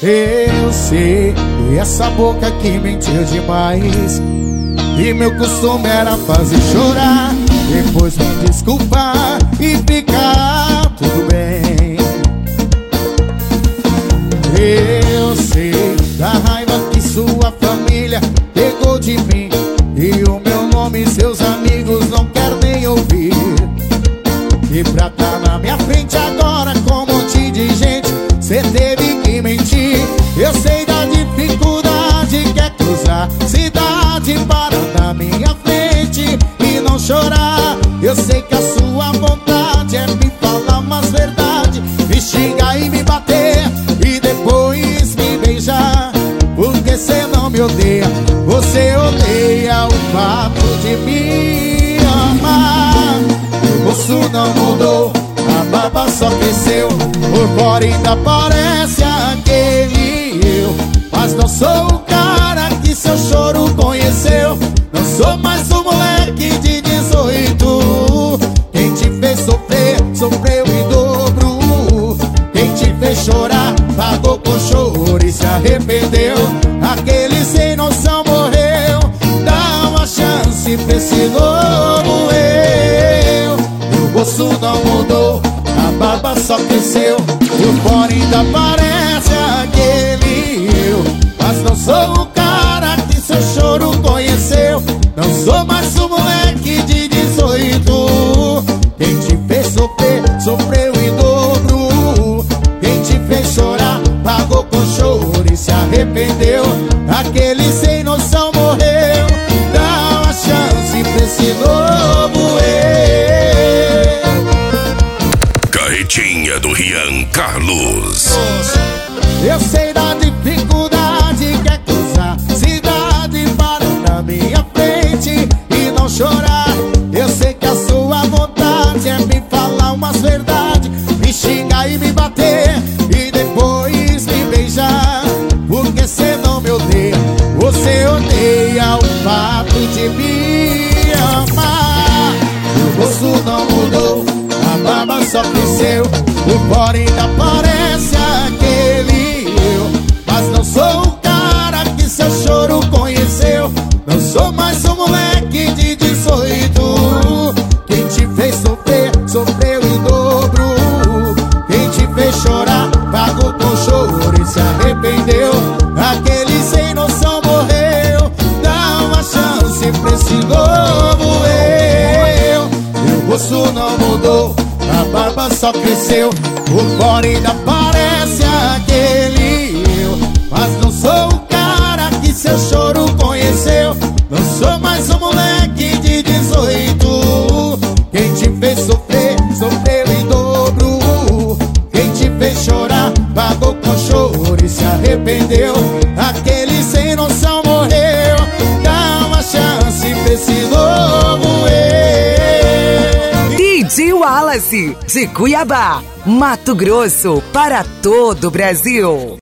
Eu sei, e essa boca que mentiu demais. E meu costume era fazer chorar, depois me desculpar e ficar tudo bem. Eu sei da raiva que sua família pegou de mim, e o meu nome seus amigos não querem nem ouvir. E pra tá na minha frente agora com um monte de gente, cê teve que mentir. Eu sei da dificuldade que é cruzar cidade para na minha frente e não chorar. Eu sei que a sua vontade é me falar umas verdades, me xingar e me bater e depois me beijar. Porque cê não me odeia, você odeia o fato de me amar. O rosto não mudou, a barba só cresceu, por fora ainda parece aquele eu. Mas não sou o cara que seu choro conheceu, não sou mais um moleque de 18. Quem te fez sofrer, sofreu em dobro. Quem te fez chorar, pagou com choro e se arrependeu. Aquele sem noção morreu, dá uma chance pra esse novo eu. Meu rosto não mudou, a barba só cresceu, por fora ainda parece aquele eu. Mas não sou o cara que seu choro conheceu, não sou mais um moleque de 18. Quem te fez sofrer, sofreu em dobro. Quem te fez chorar, pagou com choro e se arrependeu. Aquele sem noção morreu, dá uma chance pra esse novo eu. Carretinha do Rian Carlos. Eu sei da dificuldade que é cruzar cidade para na minha frente e não chorar. Eu sei que a sua vontade é me falar umas verdades, me xingar e me bater e depois me beijar. Porque cê não me odeia, você odeia o fato de me amar. O rosto não mudou, a barba só cresceu, por fora ainda parece aquele eu. Mas não sou o cara que seu choro conheceu, não sou mais um moleque de 18. Quem te fez sofrer, sofreu em dobro. Quem te fez chorar, pagou com choro e se arrependeu. Aquele sem noção morreu, dá uma chance pra esse novo eu. Meu rosto não mudou, a barba só cresceu, por fora ainda parece aquele eu. Mas não sou o cara que seu choro conheceu, não sou mais um moleque de 18. Quem te fez sofrer, sofreu em dobro. Quem te fez chorar, pagou com choro e se arrependeu. Aquele sem noção morreu, dá uma chance pra esse novo eu. DJ Wallace, de Cuiabá, Mato Grosso, para todo o Brasil.